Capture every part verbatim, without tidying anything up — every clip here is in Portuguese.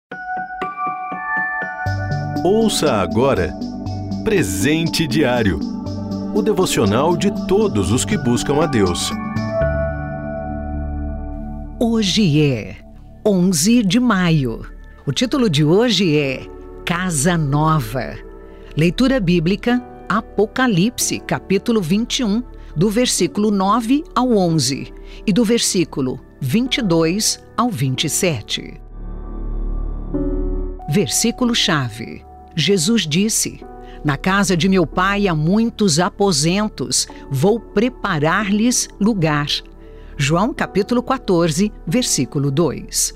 Ouça agora Presente Diário, o devocional de todos os que buscam a Deus. Hoje é onze de maio. O título de hoje é Casa Nova. Leitura bíblica, Apocalipse, capítulo vinte e um, do versículo nove ao onze e do versículo vinte e dois ao vinte e sete. Versículo-chave. Jesus disse: Na casa de meu pai há muitos aposentos, vou preparar-lhes lugar. João capítulo quatorze, versículo dois.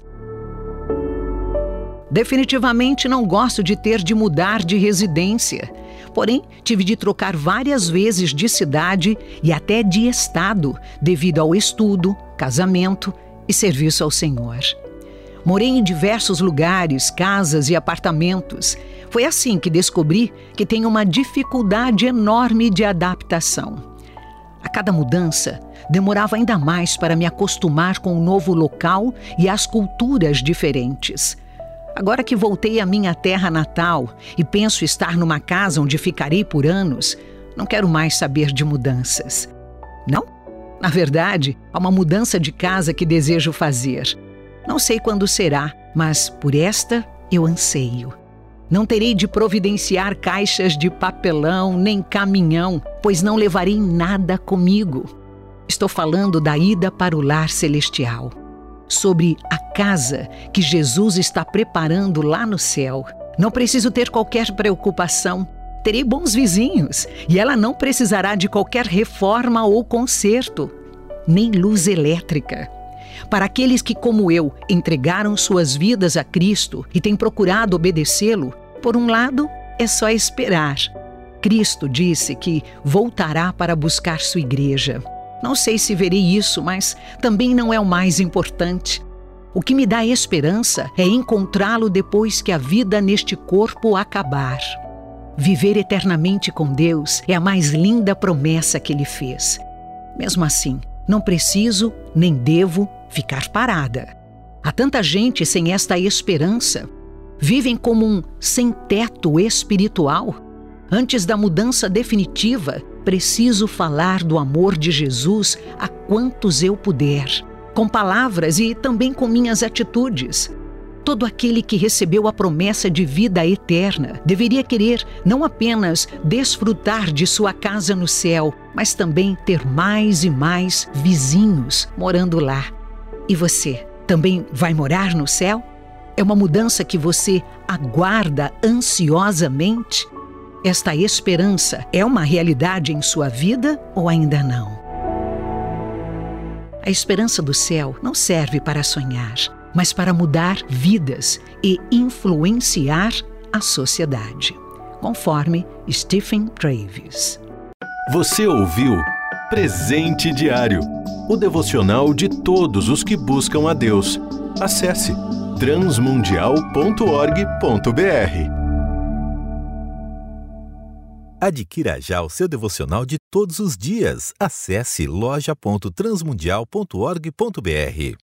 Definitivamente não gosto de ter de mudar de residência. Porém, tive de trocar várias vezes de cidade e até de estado, devido ao estudo, casamento e serviço ao Senhor. Morei em diversos lugares, casas e apartamentos. Foi assim que descobri que tenho uma dificuldade enorme de adaptação. A cada mudança, demorava ainda mais para me acostumar com o novo local e as culturas diferentes. Agora que voltei à minha terra natal e penso estar numa casa onde ficarei por anos, não quero mais saber de mudanças. Não? Na verdade, há uma mudança de casa que desejo fazer. Não sei quando será, mas por esta eu anseio. Não terei de providenciar caixas de papelão nem caminhão, pois não levarei nada comigo. Estou falando da ida para o lar celestial. Sobre a casa que Jesus está preparando lá no céu. Não preciso ter qualquer preocupação. Terei bons vizinhos e ela não precisará de qualquer reforma ou conserto, nem luz elétrica. Para aqueles que, como eu, entregaram suas vidas a Cristo e têm procurado obedecê-lo, por um lado, é só esperar. Cristo disse que voltará para buscar sua igreja. Não sei se verei isso, mas também não é o mais importante. O que me dá esperança é encontrá-lo depois que a vida neste corpo acabar. Viver eternamente com Deus é a mais linda promessa que Ele fez. Mesmo assim, não preciso nem devo ficar parada. Há tanta gente sem esta esperança. Vivem como um sem-teto espiritual. Antes da mudança definitiva, preciso falar do amor de Jesus a quantos eu puder, com palavras e também com minhas atitudes. Todo aquele que recebeu a promessa de vida eterna deveria querer não apenas desfrutar de sua casa no céu, mas também ter mais e mais vizinhos morando lá. E você, também vai morar no céu? É uma mudança que você aguarda ansiosamente? Esta esperança é uma realidade em sua vida ou ainda não? A esperança do céu não serve para sonhar, mas para mudar vidas e influenciar a sociedade, conforme Stephen Travis. Você ouviu Presente Diário, o devocional de todos os que buscam a Deus. Acesse transmundial ponto org ponto br. Adquira já o seu devocional de todos os dias. Acesse loja ponto transmundial ponto org ponto br.